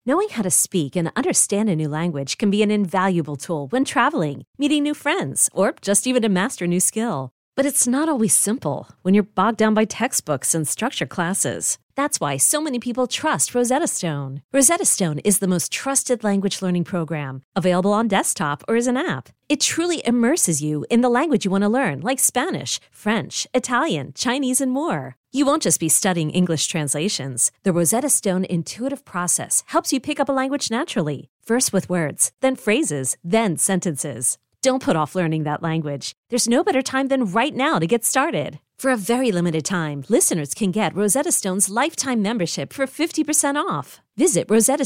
Knowing how to speak and understand a new language can be an invaluable tool when traveling, meeting new friends, or just even to master a new skill. But it's not always simple when you're bogged down by textbooks and structured classes. That's why so many people trust Rosetta Stone. Rosetta Stone is the most trusted language learning program, available on desktop or as an app. It truly immerses you in the language you want to learn, like Spanish, French, Italian, Chinese, and more. You won't just be studying English translations. The Rosetta Stone intuitive process helps you pick up a language naturally, first with words, then phrases, then sentences. Don't put off learning that language. There's no better time than right now to get started. For a very limited time, listeners can get Rosetta Stone's lifetime membership for 50% off. Visit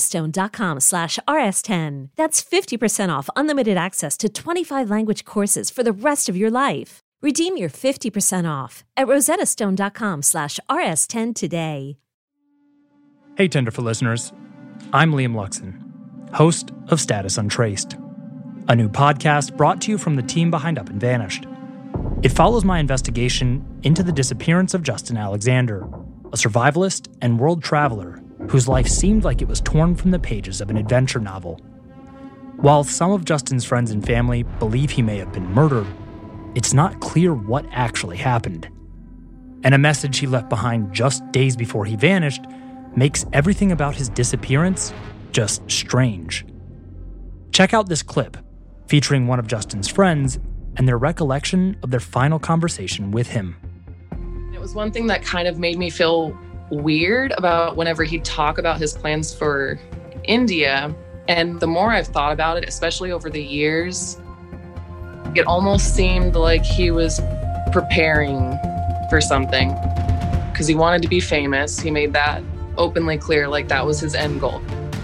rosettastone.com/rs10. That's 50% off unlimited access to 25 language courses for the rest of your life. Redeem your 50% off at rosettastone.com/rs10 today. Hey, Tenderfoot listeners. I'm Liam Luxon, host of Status Untraced, a new podcast brought to you from the team behind Up and Vanished. It follows my investigation into the disappearance of Justin Alexander, a survivalist and world traveler whose life seemed like it was torn from the pages of an adventure novel. While some of Justin's friends and family believe he may have been murdered, it's not clear what actually happened. And a message he left behind just days before he vanished makes everything about his disappearance just strange. Check out this clip featuring one of Justin's friends and their recollection of their final conversation with him. It was one thing that kind of made me feel weird about whenever he'd talk about his plans for India. And the more I've thought about it, especially over the years, it almost seemed like he was preparing for something because he wanted to be famous. He made that openly clear, like that was his end goal.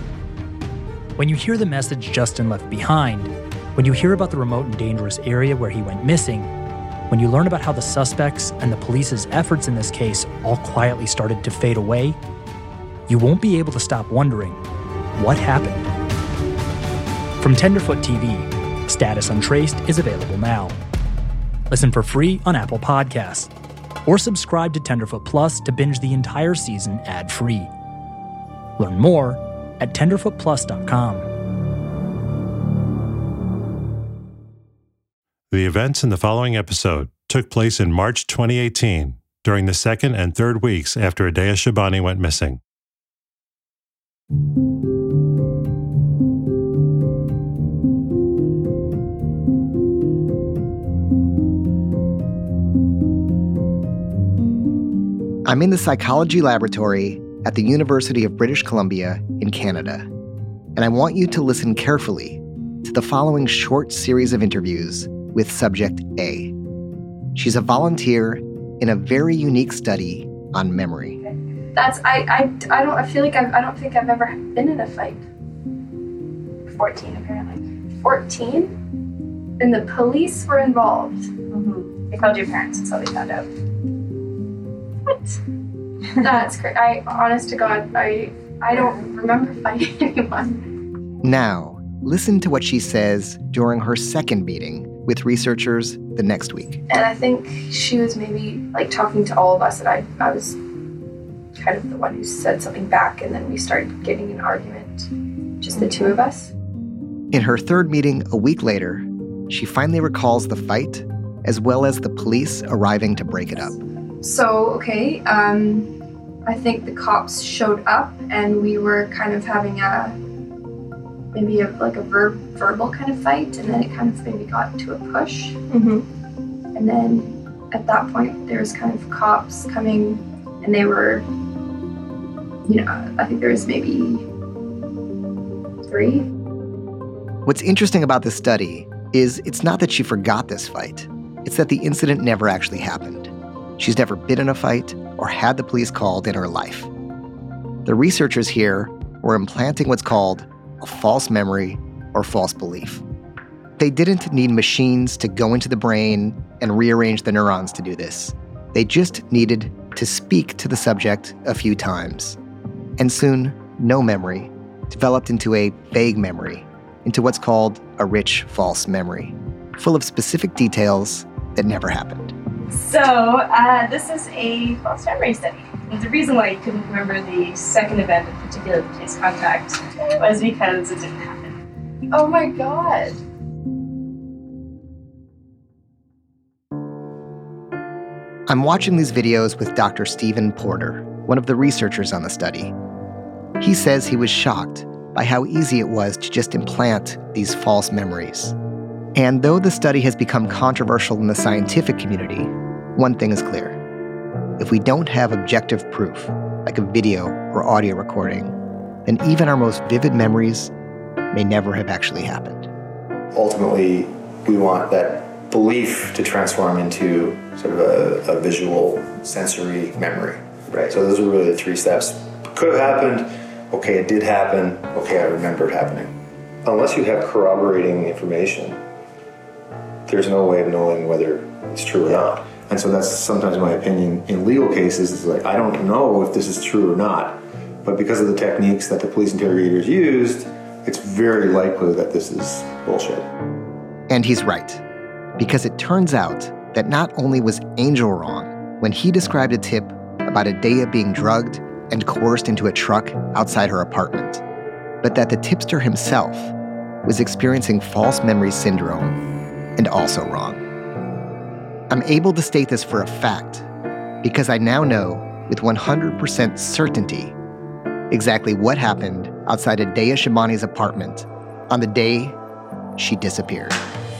When you hear the message Justin left behind, when you hear about the remote and dangerous area where he went missing, when you learn about how the suspects and the police's efforts in this case all quietly started to fade away, you won't be able to stop wondering, what happened? From Tenderfoot TV, Status Untraced is available now. Listen for free on Apple Podcasts, or subscribe to Tenderfoot Plus to binge the entire season ad-free. Learn more at tenderfootplus.com. The events in the following episode took place in March 2018, during the second and third weeks after Adeya Shabani went missing. I'm in the psychology laboratory at the University of British Columbia in Canada, and I want you to listen carefully to the following short series of interviews with Subject A. She's a volunteer in a very unique study on memory. I don't think I've ever been in a fight. 14 apparently. 14? And the police were involved. Mm-hmm. They called your parents, that's how they found out. What? That's crazy. Honest to God, I don't remember fighting anyone. Now, listen to what she says during her second meeting with researchers the next week. And I think she was maybe like talking to all of us, and I was kind of the one who said something back, and then we started getting an argument, just the two of us. In her third meeting a week later, she finally recalls the fight, as well as the police arriving to break it up. So, okay, I think the cops showed up, and we were kind of having maybe a verbal kind of fight, and then it kind of maybe got to a push. Mm-hmm. And then at that point, there was kind of cops coming, and they were, I think there was maybe 3. What's interesting about this study is it's not that she forgot this fight. It's that the incident never actually happened. She's never been in a fight or had the police called in her life. The researchers here were implanting what's called a false memory or false belief. They didn't need machines to go into the brain and rearrange the neurons to do this. They just needed to speak to the subject a few times. And soon, no memory developed into a vague memory, into what's called a rich false memory, full of specific details that never happened. So, this is a false memory study. The reason why I couldn't remember the second event, in particular the police contact, was because it didn't happen. Oh my god. I'm watching these videos with Dr. Stephen Porter, one of the researchers on the study. He says he was shocked by how easy it was to just implant these false memories. And though the study has become controversial in the scientific community, one thing is clear. If we don't have objective proof, like a video or audio recording, then even our most vivid memories may never have actually happened. Ultimately, we want that belief to transform into sort of a visual, sensory memory, right? So those are really the three steps. Could have happened, okay, it did happen, okay, I remember it happening. Unless you have corroborating information, there's no way of knowing whether it's true or not. And so that's sometimes my opinion in legal cases, is like, I don't know if this is true or not, but because of the techniques that the police interrogators used, it's very likely that this is bullshit. And he's right. Because it turns out that not only was Angel wrong when he described a tip about Adaya being drugged and coerced into a truck outside her apartment, but that the tipster himself was experiencing false memory syndrome and also wrong. I'm able to state this for a fact because I now know with 100% certainty exactly what happened outside Adaya Shabani's apartment on the day she disappeared.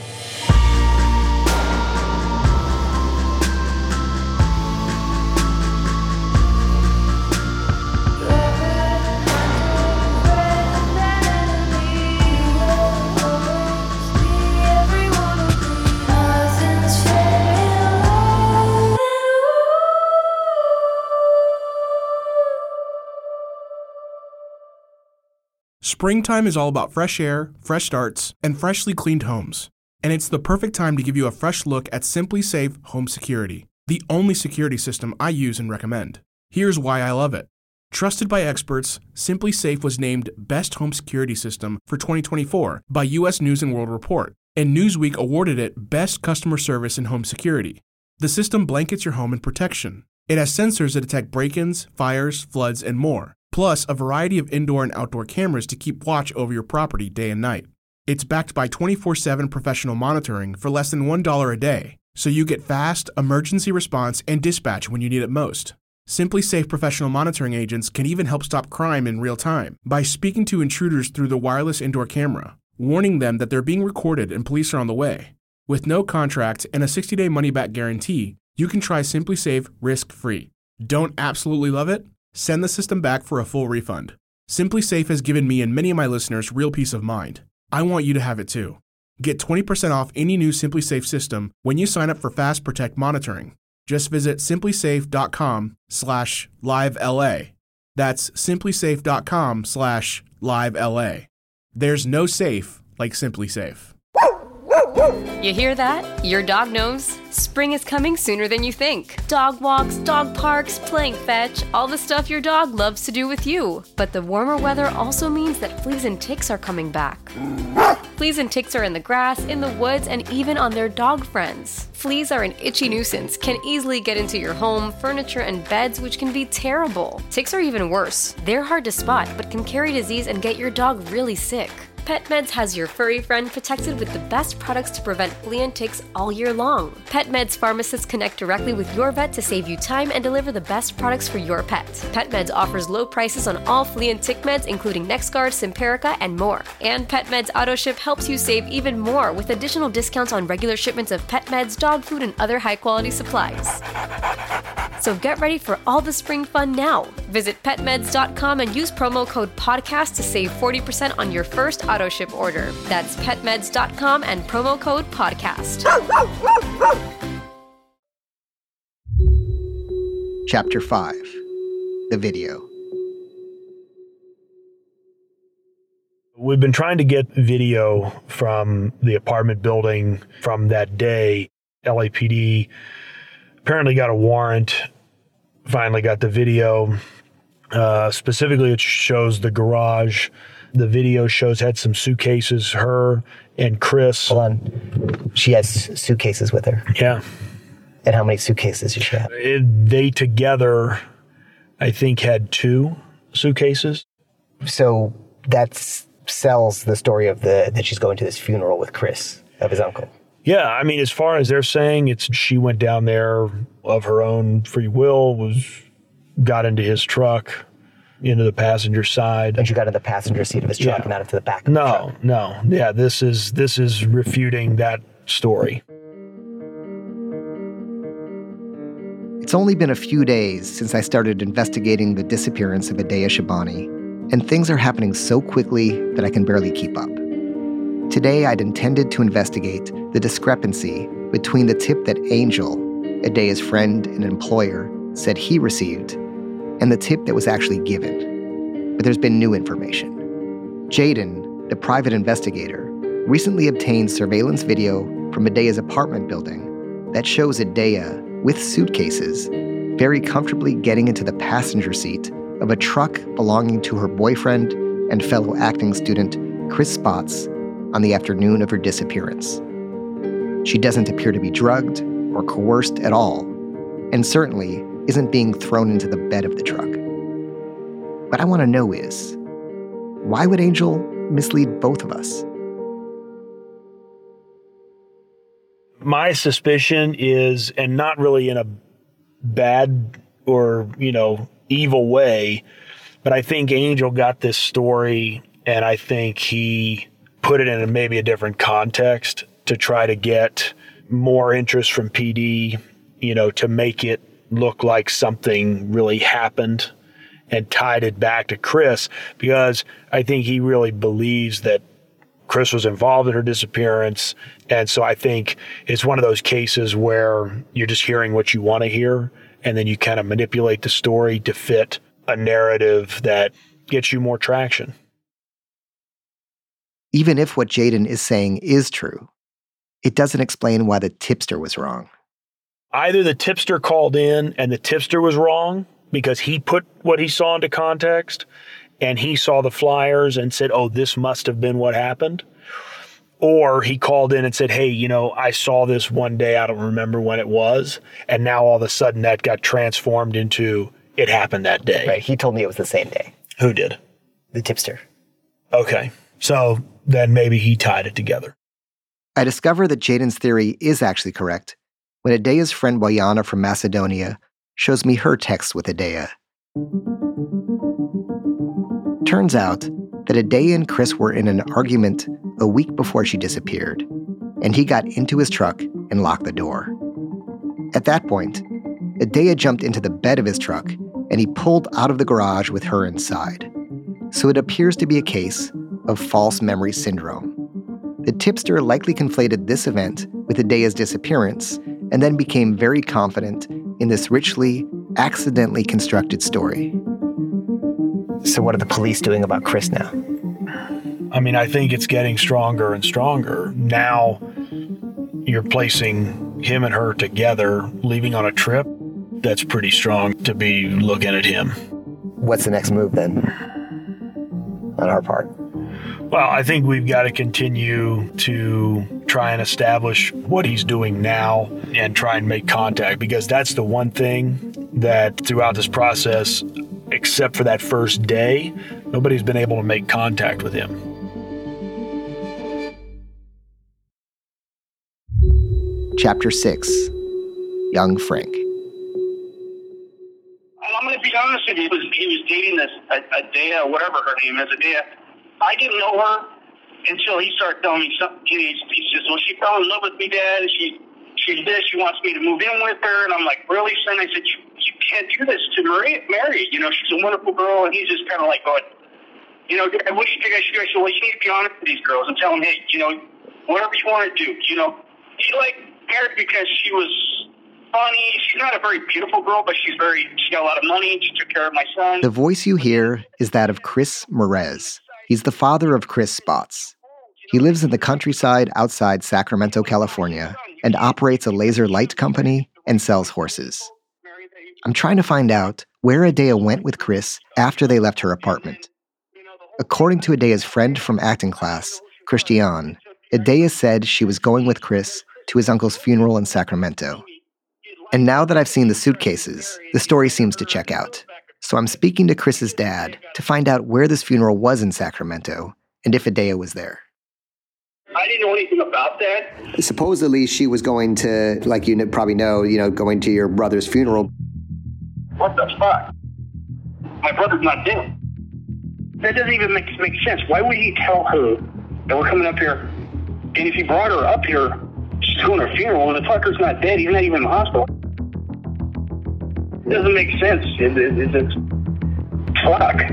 Springtime is all about fresh air, fresh starts, and freshly cleaned homes. And it's the perfect time to give you a fresh look at Simply Safe Home Security, the only security system I use and recommend. Here's why I love it. Trusted by experts, Simply Safe was named Best Home Security System for 2024 by U.S. News & World Report, and Newsweek awarded it Best Customer Service in Home Security. The system blankets your home in protection. It has sensors that detect break-ins, fires, floods, and more, plus a variety of indoor and outdoor cameras to keep watch over your property day and night. It's backed by 24/7 professional monitoring for less than $1 a day, so you get fast, emergency response and dispatch when you need it most. Simply Safe professional monitoring agents can even help stop crime in real time by speaking to intruders through the wireless indoor camera, warning them that they're being recorded and police are on the way. With no contract and a 60-day money-back guarantee, you can try Simply Safe risk-free. Don't absolutely love it? Send the system back for a full refund. Simply Safe has given me and many of my listeners real peace of mind. I want you to have it too. Get 20% off any new Simply Safe system when you sign up for Fast Protect monitoring. Just visit simplysafe.com/livela. That's simplysafe.com/livela. There's no safe like Simply Safe. You hear that? Your dog knows. Spring is coming sooner than you think. Dog walks, dog parks, playing fetch, all the stuff your dog loves to do with you. But the warmer weather also means that fleas and ticks are coming back. Fleas and ticks are in the grass, in the woods, and even on their dog friends. Fleas are an itchy nuisance, can easily get into your home, furniture, and beds, which can be terrible. Ticks are even worse. They're hard to spot, but can carry disease and get your dog really sick. PetMeds has your furry friend protected with the best products to prevent flea and ticks all year long. PetMeds pharmacists connect directly with your vet to save you time and deliver the best products for your pet. PetMeds offers low prices on all flea and tick meds, including NexGard, Simparica, and more. And PetMeds AutoShip helps you save even more with additional discounts on regular shipments of pet meds, dog food, and other high-quality supplies. So get ready for all the spring fun now. Visit petmeds.com and use promo code PODCAST to save 40% on your first AutoShip order. That's petmeds.com and promo code PODCAST. Chapter 5. The Video. We've been trying to get video from the apartment building from that day. LAPD apparently got a warrant, finally got the video. Specifically, it shows the garage. The video shows had some suitcases, her and Chris. Hold on. She has suitcases with her. Yeah. And how many suitcases does she have? They together I think, had 2 suitcases. So that sells the story of that she's going to this funeral with Chris, of his uncle. Yeah, I mean, as far as they're saying, she went down there of her own free will, got into his truck, into the passenger side. And she got in the passenger seat of his truck and not into the back of the truck. No. Yeah, this is refuting that story. It's only been a few days since I started investigating the disappearance of Adeya Shabani, and things are happening so quickly that I can barely keep up. Today, I'd intended to investigate the discrepancy between the tip that Angel, Adeya's friend and employer, said he received, and the tip that was actually given. But there's been new information. Jaden, the private investigator, recently obtained surveillance video from Adeya's apartment building that shows Adeya, with suitcases, very comfortably getting into the passenger seat of a truck belonging to her boyfriend and fellow acting student Chris Spotts on the afternoon of her disappearance. She doesn't appear to be drugged or coerced at all, and certainly isn't being thrown into the bed of the truck. What I want to know is, why would Angel mislead both of us? My suspicion is, and not really in a bad or, evil way, but I think Angel got this story and I think he put it in maybe a different context to try to get more interest from PD, to make it look like something really happened, and tied it back to Chris, because I think he really believes that Chris was involved in her disappearance. And so I think it's one of those cases where you're just hearing what you want to hear, and then you kind of manipulate the story to fit a narrative that gets you more traction. Even if what Jaden is saying is true, it doesn't explain why the tipster was wrong. Either the tipster called in and the tipster was wrong because he put what he saw into context and he saw the flyers and said, oh, this must have been what happened. Or he called in and said, hey, I saw this one day, I don't remember when it was. And now all of a sudden that got transformed into it happened that day. Right, he told me it was the same day. Who did? The tipster. Okay, so then maybe he tied it together. I discover that Jaden's theory is actually correct when Adeya's friend Boyana from Macedonia shows me her text with Adeya. Turns out that Adeya and Chris were in an argument a week before she disappeared, and he got into his truck and locked the door. At that point, Adeya jumped into the bed of his truck, and he pulled out of the garage with her inside. So it appears to be a case of false memory syndrome. The tipster likely conflated this event with Adeya's disappearance and then became very confident in this richly, accidentally constructed story. So what are the police doing about Chris now? I mean, I think it's getting stronger and stronger. Now you're placing him and her together, leaving on a trip. That's pretty strong to be looking at him. What's the next move then on our part? Well, I think we've got to continue to try and establish what he's doing now and try and make contact, because that's the one thing that throughout this process, except for that first day, nobody's been able to make contact with him. Chapter 6. Young Frank. I'm going to be honest with you. He was dating this Adeya, whatever her name is, Adeya. I didn't know her until he started telling me something. He says, well, she fell in love with me, Dad. She's this. She wants me to move in with her. And I'm like, really, son? I said, you can't do this to Mary. She's a wonderful girl. And he's just kind of like going, what do you think I should do? I said, well, you need to be honest with these girls and tell them, hey, whatever you want to do. He liked Mary because she was funny. She's not a very beautiful girl, but she got a lot of money. She took care of my son. The voice you hear is that of Chris Merez. He's the father of Chris Spotts. He lives in the countryside outside Sacramento, California, and operates a laser light company and sells horses. I'm trying to find out where Adeya went with Chris after they left her apartment. According to Adeya's friend from acting class, Christiane, Adeya said she was going with Chris to his uncle's funeral in Sacramento. And now that I've seen the suitcases, the story seems to check out. So I'm speaking to Chris's dad to find out where this funeral was in Sacramento and if Adaya was there. I didn't know anything about that. Supposedly she was going to, like you probably know, going to your brother's funeral. What the fuck? My brother's not dead. That doesn't even make sense. Why would he tell her that we're coming up here? And if he brought her up here, she's going to her funeral, the fucker's not dead. He's not even in the hospital. It doesn't make sense. It's fuck.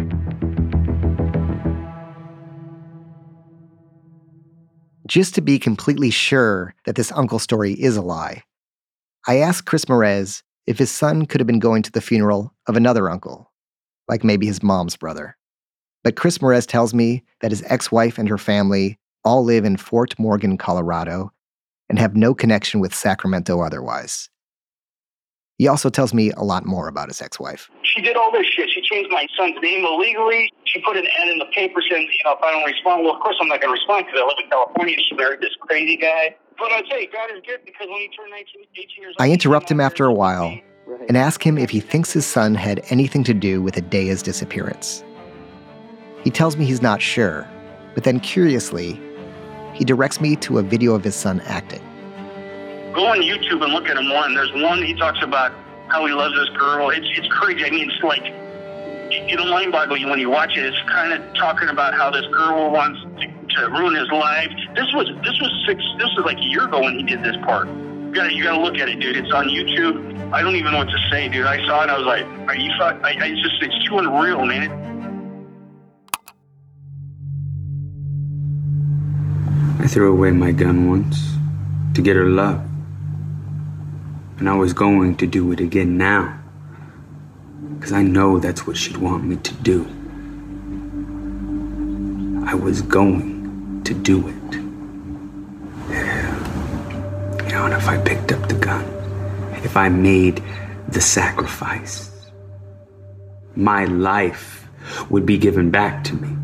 Just to be completely sure that this uncle story is a lie, I asked Chris Merez if his son could have been going to the funeral of another uncle, like maybe his mom's brother. But Chris Merez tells me that his ex-wife and her family all live in Fort Morgan, Colorado, and have no connection with Sacramento otherwise. He also tells me a lot more about his ex-wife. She did all this shit. She changed my son's name illegally. She put an ad in the paper saying, if I don't respond, well, of course I'm not going to respond because I live in California. She married this crazy guy. But I'd say God is good because when he turned 18 years old... I interrupt him after a while and ask him if he thinks his son had anything to do with Adaya's disappearance. He tells me he's not sure, but then curiously, he directs me to a video of his son acting. Go on YouTube and look at him one. There's one he talks about how he loves this girl. It's crazy. I mean, it's like, it'll mind-boggle you when you watch it. It's kind of talking about how this girl wants to ruin his life. This was like a year ago when he did this part. You gotta look at it, dude. It's on YouTube. I don't even know what to say, dude. I saw it. I was like, are you fuck? It's too unreal, man. I threw away my gun once to get her love. And I was going to do it again now. Because I know that's what she'd want me to do. I was going to do it. Yeah. And if I picked up the gun, if I made the sacrifice, my life would be given back to me.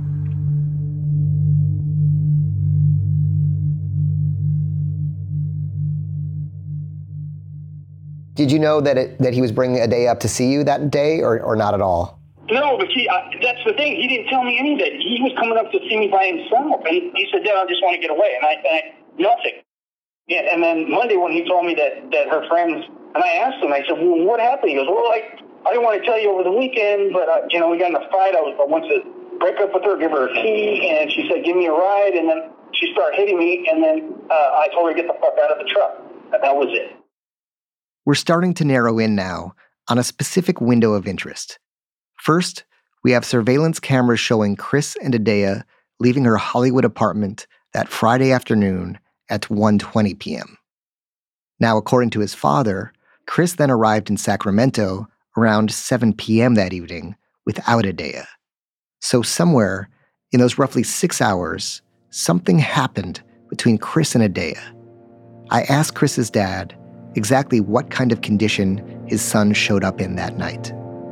Did you know that he was bringing Adaya up to see you that day, or not at all? No, but that's the thing. He didn't tell me any of that. He was coming up to see me by himself, and he said, Dad, I just want to get away. And I nothing. Yeah, and then Monday when he told me that her friends, and I asked him, I said, well, what happened? He goes, well, I didn't want to tell you over the weekend, but, we got in a fight. I wanted to break up with her, give her a key, and she said, give me a ride, and then she started hitting me, and then I told her to get the fuck out of the truck. And that was it. We're starting to narrow in now on a specific window of interest. First, we have surveillance cameras showing Chris and Adaya leaving her Hollywood apartment that Friday afternoon at 1:20 p.m. Now, according to his father, Chris then arrived in Sacramento around 7 p.m. that evening without Adaya. So somewhere in those roughly 6 hours, something happened between Chris and Adaya. I asked Chris's dad exactly what kind of condition his son showed up in that night.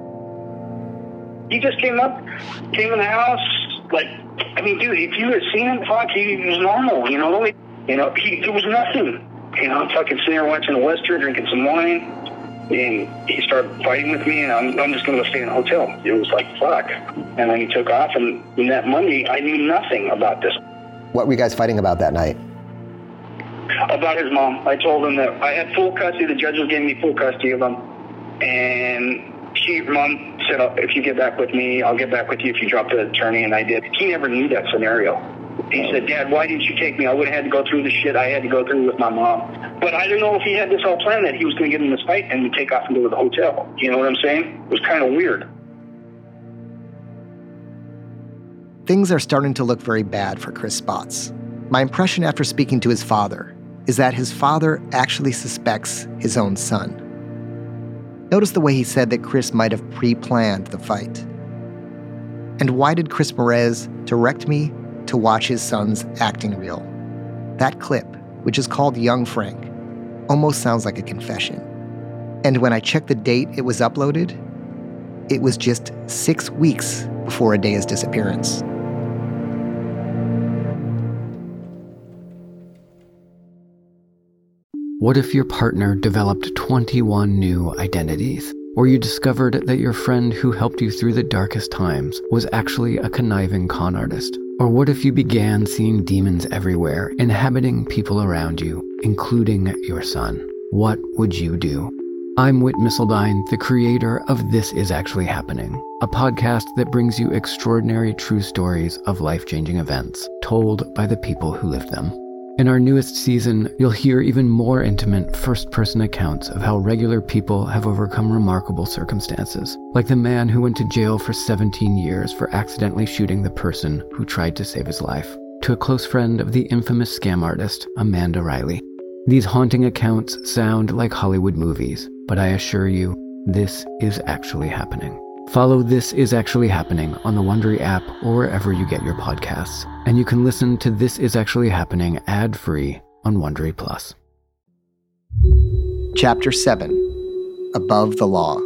He just came in the house, dude, if you had seen him, fuck, he was normal, there was nothing. Fucking sitting there watching a Western, drinking some wine, and he started fighting with me, and I'm just going to go stay in a hotel. It was like, fuck. And then he took off, and that Monday, I knew nothing about this. What were you guys fighting about that night? About his mom. I told him that I had full custody. The judge was giving me full custody of him. And mom said, if you get back with me, I'll get back with you if you drop the attorney. And I did. He never knew that scenario. He said, Dad, why didn't you take me? I would have had to go through the shit I had to go through with my mom. But I didn't know if he had this all planned that he was going to get in this fight and take off and go to the hotel. You know what I'm saying? It was kind of weird. Things are starting to look very bad for Chris Spotts. My impression after speaking to his father is that his father actually suspects his own son. Notice the way he said that Chris might have pre-planned the fight. And why did Chris Merez direct me to watch his son's acting reel? That clip, which is called Young Frank, almost sounds like a confession. And when I checked the date it was uploaded, it was just 6 weeks before Adaya's disappearance. What if your partner developed 21 new identities? Or you discovered that your friend who helped you through the darkest times was actually a conniving con artist? Or what if you began seeing demons everywhere, inhabiting people around you, including your son? What would you do? I'm Whit Missildine, the creator of This Is Actually Happening, a podcast that brings you extraordinary true stories of life-changing events told by the people who lived them. In our newest season, you'll hear even more intimate first-person accounts of how regular people have overcome remarkable circumstances, like the man who went to jail for 17 years for accidentally shooting the person who tried to save his life, to a close friend of the infamous scam artist, Amanda Riley. These haunting accounts sound like Hollywood movies, but I assure you, this is actually happening. Follow This Is Actually Happening on the Wondery app or wherever you get your podcasts. And you can listen to This Is Actually Happening ad-free on Wondery Plus. Chapter 7, Above the Law.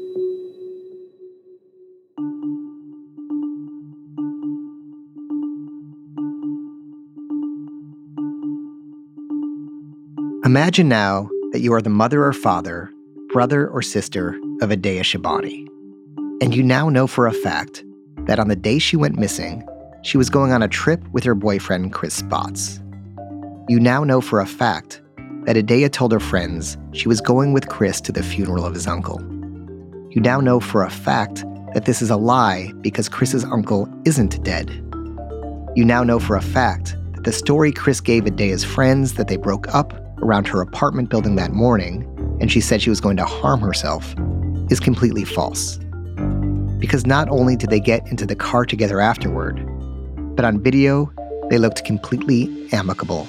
Imagine now that you are the mother or father, brother or sister of Adeya Shabani. And you now know for a fact that on the day she went missing, she was going on a trip with her boyfriend, Chris Spots. You now know for a fact that Adeya told her friends she was going with Chris to the funeral of his uncle. You now know for a fact that this is a lie because Chris's uncle isn't dead. You now know for a fact that the story Chris gave Adeya's friends that they broke up around her apartment building that morning, and she said she was going to harm herself, is completely false. Because not only did they get into the car together afterward, but on video, they looked completely amicable.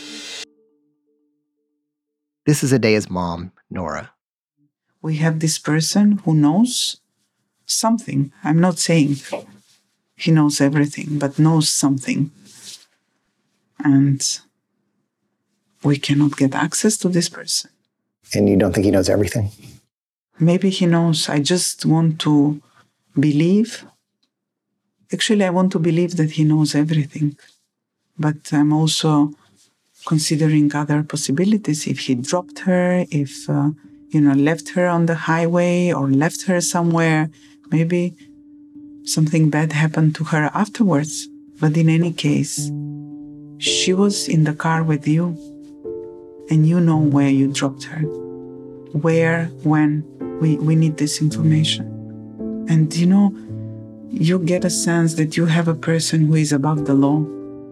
This is Adeya's mom, Nora. We have this person who knows something. I'm not saying he knows everything, but knows something. And we cannot get access to this person. And you don't think he knows everything? Maybe he knows. I just want to believe. Actually, I want to believe that he knows everything. But I'm also considering other possibilities. If he dropped her, if, left her on the highway or left her somewhere, maybe something bad happened to her afterwards. But in any case, she was in the car with you. And you know where you dropped her. Where, when. We need this information. And you get a sense that you have a person who is above the law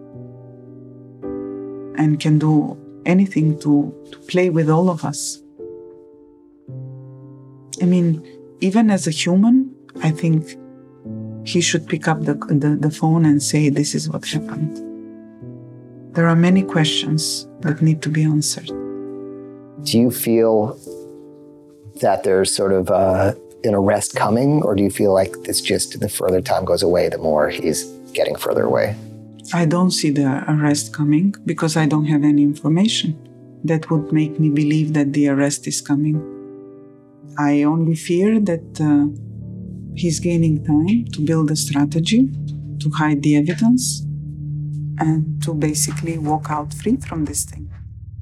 and can do anything to play with all of us. I mean, even as a human, I think he should pick up the phone and say, this is what happened. There are many questions that need to be answered. Do you feel that there's sort of an arrest coming, or do you feel like it's just the further time goes away, the more he's getting further away? I don't see the arrest coming because I don't have any information that would make me believe that the arrest is coming. I only fear that he's gaining time to build a strategy, to hide the evidence, and to basically walk out free from this thing.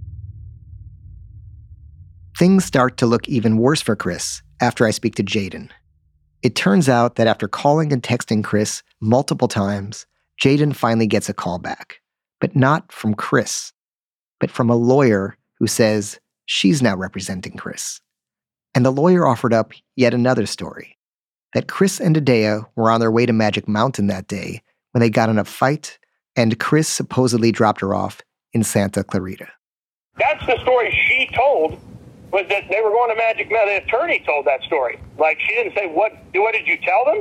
Things start to look even worse for Chris after I speak to Jaden. It turns out that after calling and texting Chris multiple times, Jaden finally gets a call back. But not from Chris, but from a lawyer who says she's now representing Chris. And the lawyer offered up yet another story, that Chris and Adeya were on their way to Magic Mountain that day when they got in a fight, and Chris supposedly dropped her off in Santa Clarita. That's the story she told, was that they were going to Magic Mountain. The attorney told that story. Like, she didn't say, what did you tell them?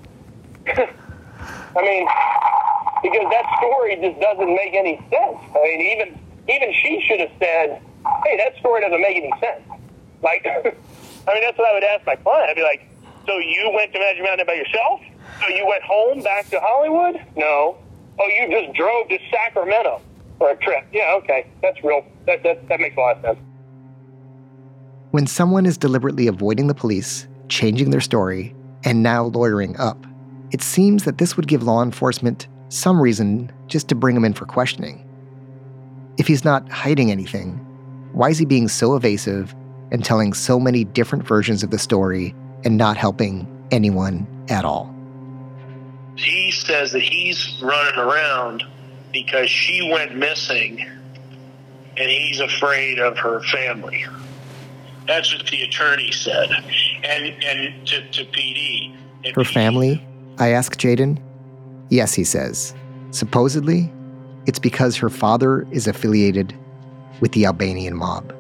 I mean, because that story just doesn't make any sense. I mean, even she should have said, hey, that story doesn't make any sense. Like, I mean, that's what I would ask my client. I'd be like, so you went to Magic Mountain by yourself? So you went home back to Hollywood? No. Oh, you just drove to Sacramento for a trip. Yeah, okay. That's real. That makes a lot of sense. When someone is deliberately avoiding the police, changing their story, and now lawyering up, it seems that this would give law enforcement some reason just to bring him in for questioning. If he's not hiding anything, why is he being so evasive and telling so many different versions of the story and not helping anyone at all. He says that he's running around because she went missing and he's afraid of her family. That's what the attorney said. And to PD. Her family? I ask Jayden. Yes, he says. Supposedly, it's because her father is affiliated with the Albanian mob.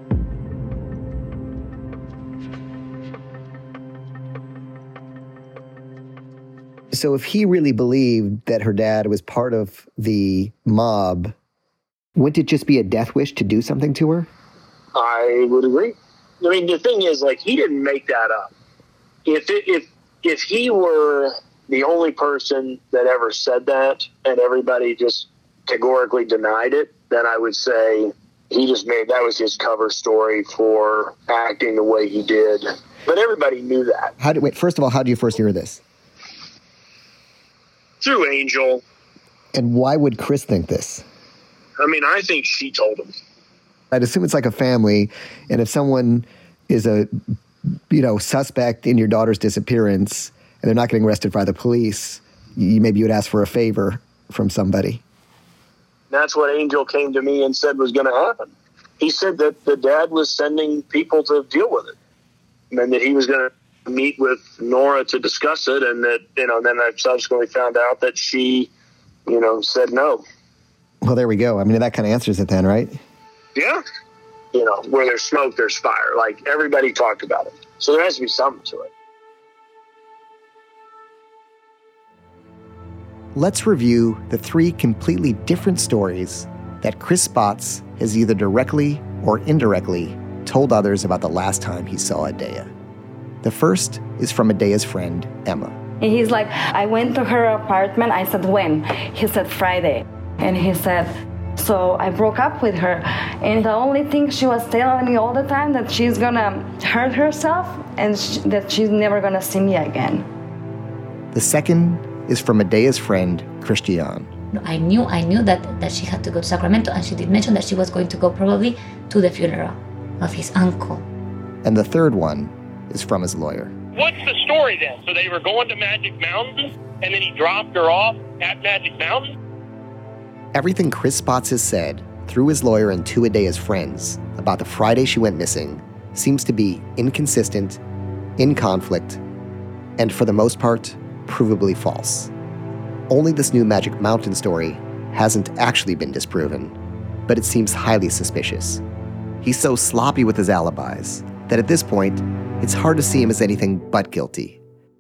So if he really believed that her dad was part of the mob, wouldn't it just be a death wish to do something to her? I would agree. I mean, the thing is, like, he didn't make that up. If he were the only person that ever said that and everybody just categorically denied it, then I would say he just made, that was his cover story for acting the way he did. But everybody knew that. Wait, first of all, how do you first hear this? Through Angel. And why would Chris think this? I mean, I think she told him. I'd assume it's like a family, and if someone is a, suspect in your daughter's disappearance, and they're not getting arrested by the police, maybe you would ask for a favor from somebody. That's what Angel came to me and said was going to happen. He said that the dad was sending people to deal with it, and that he was going to meet with Nora to discuss it, and that, then I subsequently found out that she, said no. Well, there we go. I mean, that kind of answers it then, right? Yeah. Where there's smoke, there's fire. Like, everybody talked about it. So there has to be something to it. Let's review the 3 completely different stories that Chris Spotts has either directly or indirectly told others about the last time he saw Adea. The first is from Adea's friend, Emma. And he's like, I went to her apartment. I said, when? He said, Friday. And he said, so I broke up with her. And the only thing she was telling me all the time that she's gonna hurt herself and that she's never gonna see me again. The second is from Adea's friend, Christian. I knew that she had to go to Sacramento, and she did mention that she was going to go probably to the funeral of his uncle. And the third one is from his lawyer. What's the story then? So they were going to Magic Mountain, and then he dropped her off at Magic Mountain? Everything Chris Spotts has said, through his lawyer and 2 Adea's friends, about the Friday she went missing seems to be inconsistent, in conflict, and for the most part, provably false. Only this new Magic Mountain story hasn't actually been disproven, but it seems highly suspicious. He's so sloppy with his alibis that at this point, it's hard to see him as anything but guilty.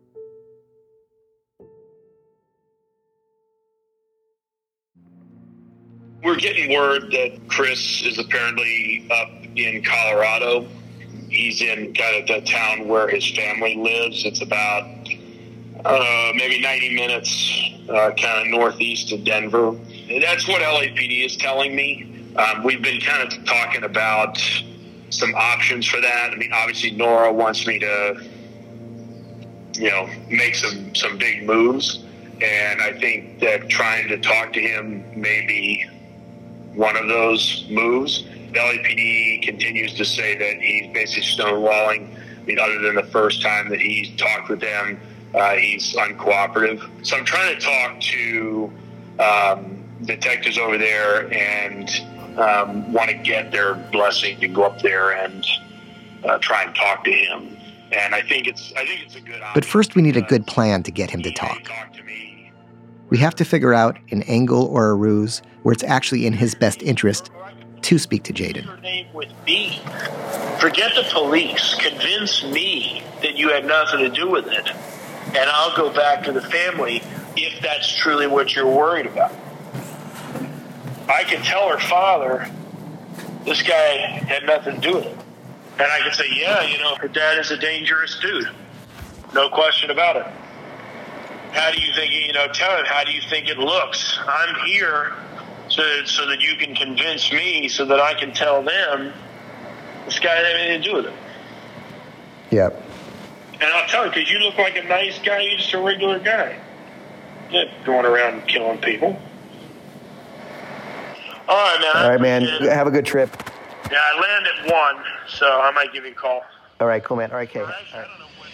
We're getting word that Chris is apparently up in Colorado. He's in kind of the town where his family lives. It's about maybe 90 minutes kind of northeast of Denver. And that's what LAPD is telling me. We've been kind of talking about some options for that. I mean, obviously Nora wants me to, make some big moves. And I think that trying to talk to him may be one of those moves. The LAPD continues to say that he's basically stonewalling. I mean, other than the first time that he talked with them, he's uncooperative. So I'm trying to talk to detectives over there and want to get their blessing to go up there and try and talk to him. And I think it's a good option. But first we need a good plan to get him to talk. We have to figure out an angle or a ruse where it's actually in his best interest to speak to Jayden. Your name with me. Forget the police. Convince me that you had nothing to do with it. And I'll go back to the family if that's truly what you're worried about. I can tell her father, this guy had nothing to do with it. And I can say, yeah, her dad is a dangerous dude. No question about it. How do you think, tell him, how do you think it looks? I'm here so that you can convince me so that I can tell them this guy had anything to do with it. Yep. And I'll tell you, because you look like a nice guy, you're just a regular guy. You're not going around and killing people. All right, man. All right, man. Have a good trip. Yeah, I land at 1, so I might give you a call. All right, cool, man. All right, okay. All right.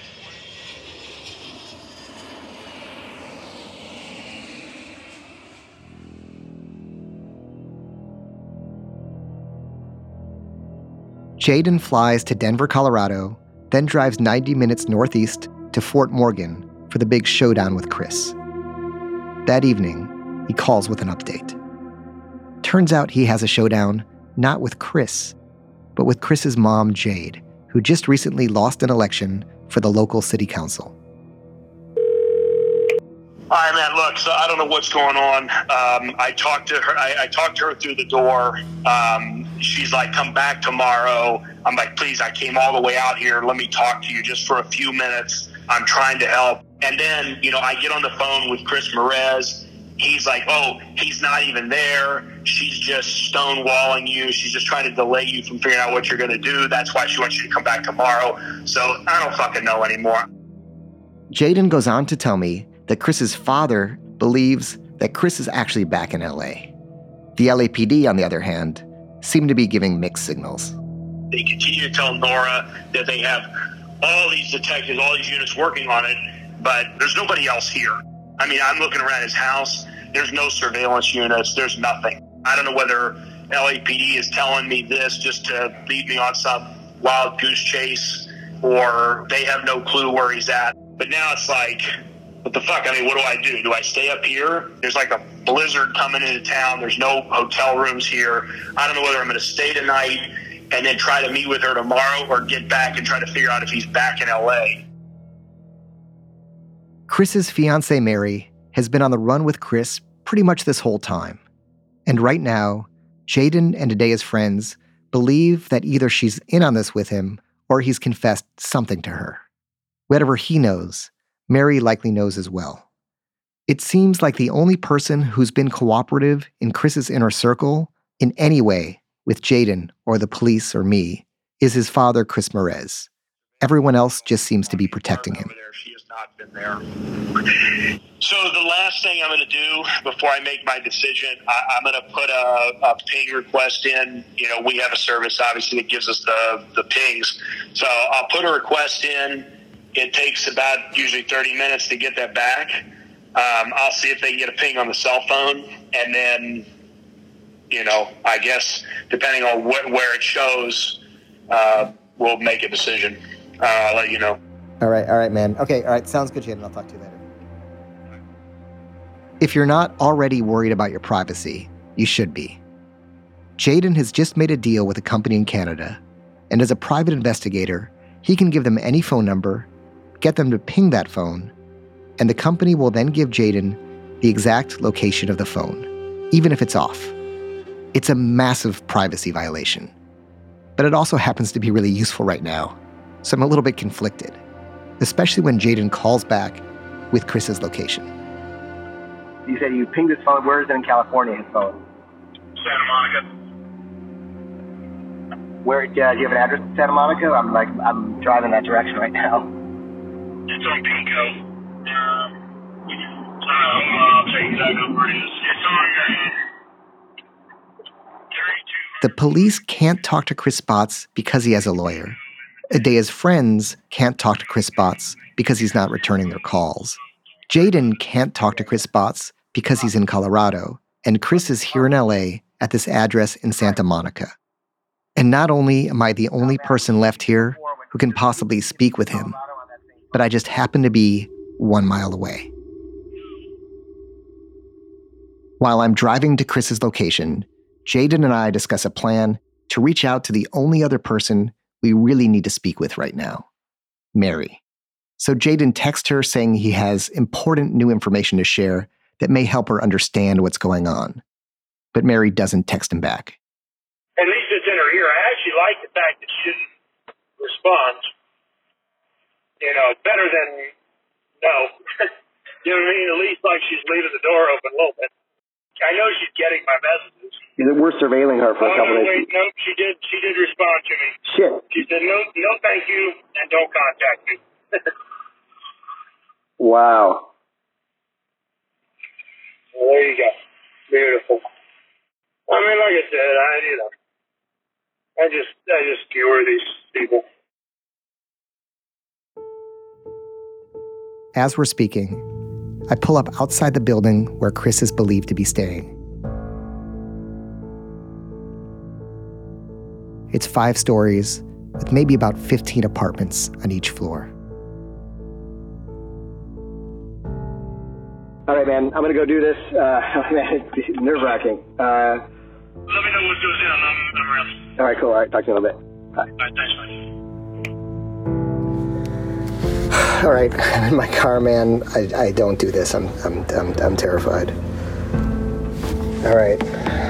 Jayden flies to Denver, Colorado, then drives 90 minutes northeast to Fort Morgan for the big showdown with Chris. That evening, he calls with an update. Turns out he has a showdown not with Chris, but with Chris's mom, Jade, who just recently lost an election for the local city council. All right, man, look, so I don't know what's going on. I talked to her. I talked to her through the door. She's like, come back tomorrow. I'm like, please, I came all the way out here. Let me talk to you just for a few minutes. I'm trying to help. And then, I get on the phone with Chris Merez. He's like, oh, he's not even there. She's just stonewalling you. She's just trying to delay you from figuring out what you're going to do. That's why she wants you to come back tomorrow. So I don't fucking know anymore. Jayden goes on to tell me that Chris's father believes that Chris is actually back in LA. The LAPD, on the other hand, seem to be giving mixed signals. They continue to tell Nora that they have all these detectives, all these units working on it, but there's nobody else here. I mean, I'm looking around his house. There's no surveillance units. There's nothing. I don't know whether LAPD is telling me this just to lead me on some wild goose chase, or they have no clue where he's at. But now it's like, what the fuck? I mean, what do I do? Do I stay up here? There's like a blizzard coming into town. There's no hotel rooms here. I don't know whether I'm going to stay tonight and then try to meet with her tomorrow or get back and try to figure out if he's back in LA. Chris's fiancée, Mary, has been on the run with Chris pretty much this whole time. And right now, Jayden and Adea's friends believe that either she's in on this with him or he's confessed something to her. Whatever he knows, Mary likely knows as well. It seems like the only person who's been cooperative in Chris's inner circle in any way with Jayden or the police or me is his father, Chris Merez. Everyone else just seems to be protecting him. She has not been there. So the last thing I'm going to do before I make my decision, I'm going to put a ping request in. We have a service, obviously, that gives us the pings. So I'll put a request in. It takes about usually 30 minutes to get that back. I'll see if they can get a ping on the cell phone. And then, I guess, depending on where it shows, we'll make a decision. I'll let you know. All right, man. Okay, all right. Sounds good, Jayden. I'll talk to you later. If you're not already worried about your privacy, you should be. Jayden has just made a deal with a company in Canada, and as a private investigator, he can give them any phone number, get them to ping that phone, and the company will then give Jayden the exact location of the phone, even if it's off. It's a massive privacy violation. But it also happens to be really useful right now, so I'm a little bit conflicted, especially when Jayden calls back with Chris's location. You said you pinged his phone. Where is it in California, his phone? Santa Monica. Where, do you have an address in Santa Monica? I'm driving that direction right now. It's on Pico. I'll tell you exactly where it is. It's on The police can't talk to Chris Spotts because he has a lawyer. Adea's friends can't talk to Chris Spotts because he's not returning their calls. Jayden can't talk to Chris Spotts because he's in Colorado, and Chris is here in LA at this address in Santa Monica. And not only am I the only person left here who can possibly speak with him, but I just happen to be 1 mile away. While I'm driving to Chris's location, Jayden and I discuss a plan to reach out to the only other person we really need to speak with right now, Mary. So Jayden texts her saying he has important new information to share that may help her understand what's going on. But Mary doesn't text him back. At least it's in her ear. I actually like the fact that she didn't respond. It's better than no. You know what I mean? At least like she's leaving the door open a little bit. I know she's getting my messages. We're surveilling her for a couple days. Wait, no, she did respond to me. Shit. She said, no, thank you, and don't contact me. Wow. Well, there you go. Beautiful. I mean, like I said, I just skewer these people. As we're speaking, I pull up outside the building where Chris is believed to be staying. It's 5 stories with maybe about 15 apartments on each floor. All right, man, I'm going to go do this. Man, it's nerve-wracking. Let me know what goes in. I'm around. All right, cool. All right, talk to you in a little bit. Bye. All right, thanks, man. All right, I'm in my car, man. I don't do this. I'm terrified. All right.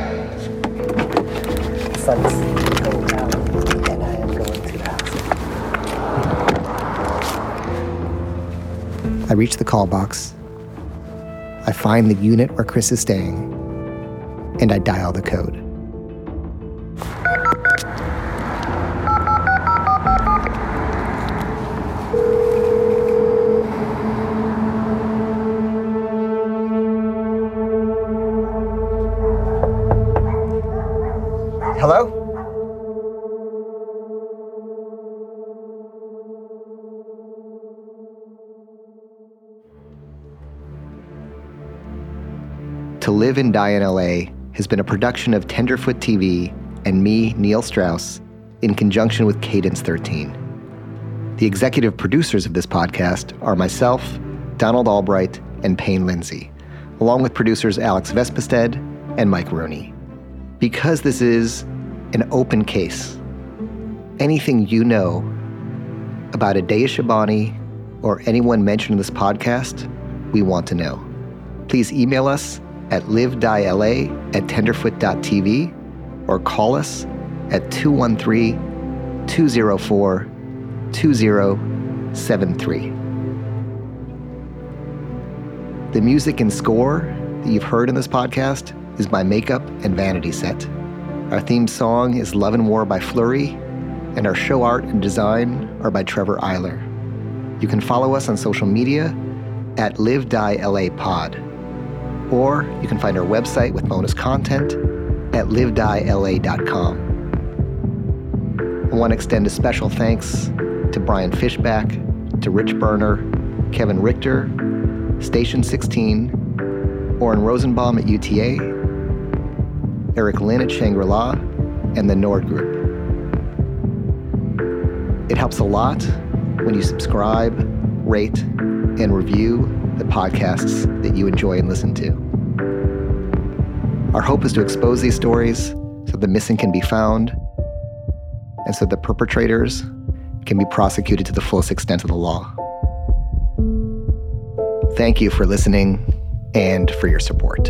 Sun's going down, and I am going to the house. I reach the call box. I find the unit where Chris is staying, and I dial the code. Hello? To Live and Die in LA has been a production of Tenderfoot TV and me, Neil Strauss, in conjunction with Cadence 13. The executive producers of this podcast are myself, Donald Albright, and Payne Lindsay, along with producers Alex Vespestead and Mike Rooney. Because this is an open case, anything you know about Adaya Shabani or anyone mentioned in this podcast, we want to know. Please email us at livedieLA@tenderfoot.tv or call us at 213-204-2073. The music and score that you've heard in this podcast is by Makeup and Vanity Set. Our theme song is Love and War by Flurry, and our show art and design are by Trevor Eiler. You can follow us on social media at LiveDieLAPod, or you can find our website with bonus content at livedieLA.com. I want to extend a special thanks to Brian Fishback, to Rich Berner, Kevin Richter, Station 16, Oren Rosenbaum at UTA, Eric Lynn at Shangri-La, and the Nord Group. It helps a lot when you subscribe, rate, and review the podcasts that you enjoy and listen to. Our hope is to expose these stories so the missing can be found and so the perpetrators can be prosecuted to the fullest extent of the law. Thank you for listening and for your support.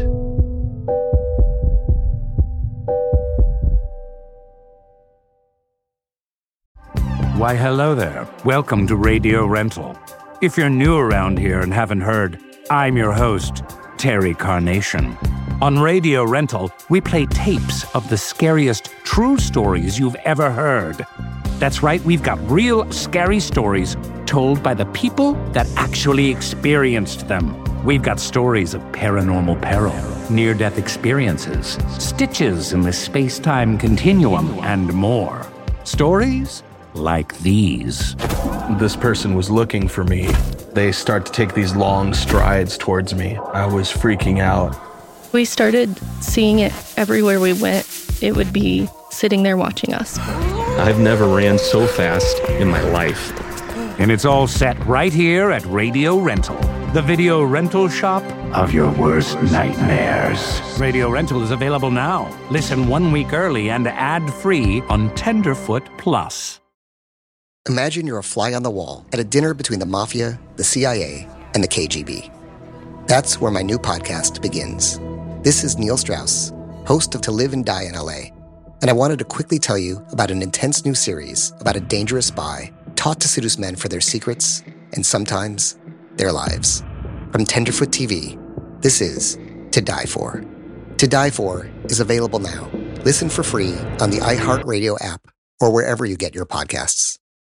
Why, hello there. Welcome to Radio Rental. If you're new around here and haven't heard, I'm your host, Terry Carnation. On Radio Rental, we play tapes of the scariest true stories you've ever heard. That's right, we've got real scary stories told by the people that actually experienced them. We've got stories of paranormal peril, near-death experiences, stitches in the space-time continuum, and more. Stories like these. This person was looking for me. They start to take these long strides towards me. I was freaking out. We started seeing it everywhere we went. It would be sitting there watching us. I've never ran so fast in my life. And it's all set right here at Radio Rental, the video rental shop of your worst nightmares. Radio Rental is available now. Listen 1 week early and ad-free on Tenderfoot Plus. Imagine you're a fly on the wall at a dinner between the Mafia, the CIA, and the KGB. That's where my new podcast begins. This is Neil Strauss, host of To Live and Die in LA, and I wanted to quickly tell you about an intense new series about a dangerous spy taught to seduce men for their secrets and sometimes their lives. From Tenderfoot TV, this is To Die For. To Die For is available now. Listen for free on the iHeartRadio app or wherever you get your podcasts.